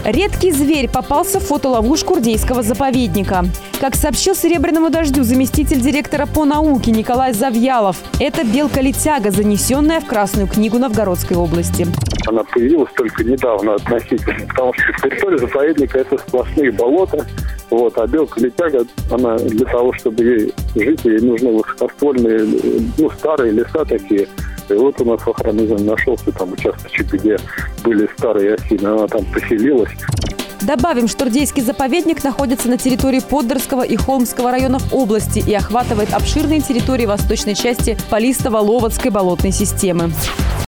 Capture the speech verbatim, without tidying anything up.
Редкий зверь попался в фотоловушку Урдейского заповедника. Как сообщил «Серебряному дождю» заместитель директора по науке Николай Завьялов, это белка-летяга, занесенная в Красную книгу Новгородской области. Она появилась только недавно относительно, потому что территория заповедника – это сплошные болота. Вот, а белка-летяга, она для того, чтобы ей жить, ей нужны высокоствольные, ну, старые леса такие. И вот у нас в охранной зоне нашелся там участочек, где были старые осины, она там поселилась. Добавим, что Урдейский заповедник находится на территории Поддерского и Холмского районов области и охватывает обширные территории восточной части Полистово-Ловотской болотной системы.